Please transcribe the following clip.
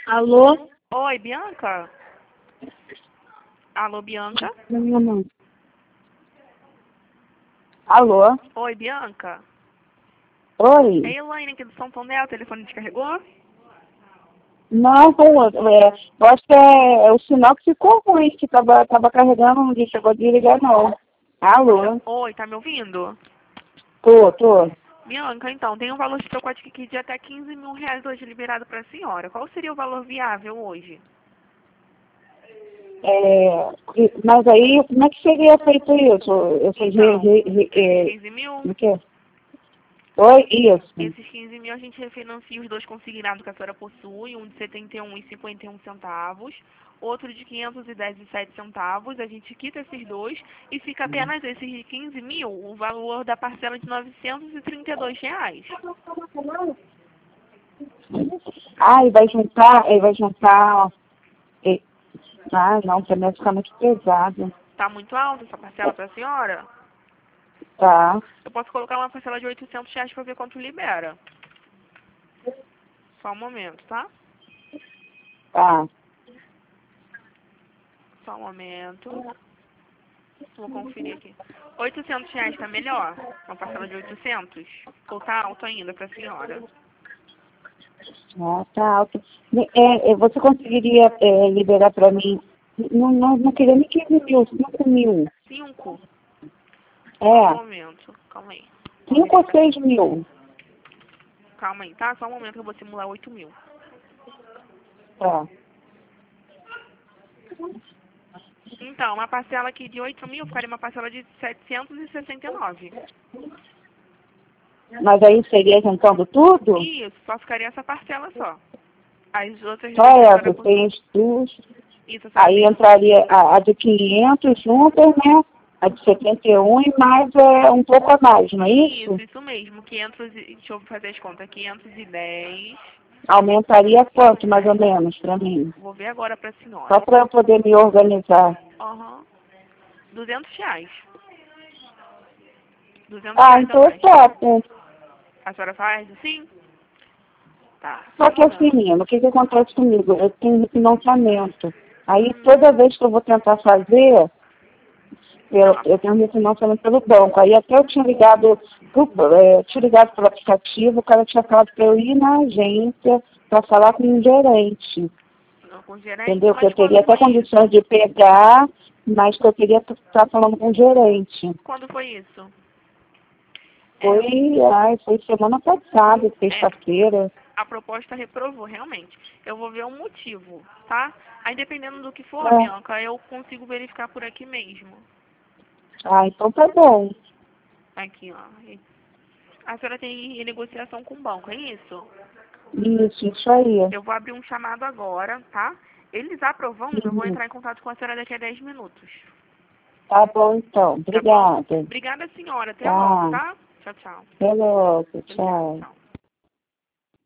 Alô? Oi, Bianca? Alô, Bianca? Não. Alô? Oi, Bianca? É Oi? Elaine aqui do São Tomé, o telefone descarregou? Não, foi outro. Eu acho que é o sinal que ficou ruim, que tava carregando, não chegou de ligar, não. Alô? Oi, tá me ouvindo? Tô. Bianca, então, tem um valor de pacote aqui de até 15 mil reais hoje liberado para a senhora. Qual seria o valor viável hoje? Mas aí, como é que seria feito isso? Então, esses 15 mil? Como é que é? Oi, isso. Esses 15 mil a gente refinancia os dois consignados que a senhora possui, um de 71,51 centavos, outro de 510,07 centavos, a gente quita esses dois e fica apenas esses de 15 mil, o valor da parcela de R$ 932. Ah, e vai juntar. e- Ah, não, pra mim vai ficar muito pesado. Tá muito alta essa parcela para a senhora? Tá. Eu posso colocar uma parcela de R$ 800 para ver quanto libera. Só um momento, tá? Tá. Só um momento. Vou conferir aqui. R$ 800 tá melhor? Uma parcela de 800? Ou tá alto ainda pra senhora? Ah, tá alto. Você conseguiria liberar para mim? Não queria nem 15 mil, 5 mil. 5? Só um É, momento. Calma aí. Vou 5 ou verificar. 6 mil. Calma aí, tá? Só um momento que eu vou simular 8 mil. Tá. Então, uma parcela aqui de 8 mil ficaria uma parcela de 769. Mas aí seria juntando tudo? Isso, só ficaria essa parcela só. As outras Só duas que a senhora essa, tem possui. as duas. Isso, a senhora Aí tem. entraria a de 500 juntas, né? A de 71 e mais um pouco a mais, não é isso? Isso mesmo. 500 deixa eu fazer as contas. 510. Aumentaria quanto, mais ou menos, para mim? Vou ver agora pra Só senhora. para eu poder me organizar. Aham. R$ 200. R$ 200 Ah, a então eu mais. topo. A senhora faz assim? Tá, só Só um que assim, momento. menino, o que acontece comigo? Eu tenho refinanciamento. Aí Uhum. toda vez que eu vou tentar fazer, Não, eu tenho refinanciamento pelo banco. Aí até eu tinha ligado pelo aplicativo, o cara tinha falado para eu ir na agência para falar com um gerente. não com gerente, Entendeu? Que mas eu teria quando até foi condições isso? de pegar, mas que eu queria estar falando com o gerente. Quando foi isso? É, Foi semana passada, é, sexta-feira. a proposta reprovou, realmente. Eu vou ver o motivo, tá? Aí dependendo do que for, É. Bianca, eu consigo verificar por aqui mesmo. Ah, então tá bom. Aqui, ó. A senhora tem renegociação com o banco, é isso? Isso aí. Eu vou abrir um chamado agora, tá? Eles aprovando, eu vou Uhum. entrar em contato com a senhora daqui a 10 minutos. Tá bom, então. Tá bom? Obrigada. Obrigada, senhora. Até logo, Tá. tá? Tchau, tchau. Até logo. Obrigada, Tchau. tchau.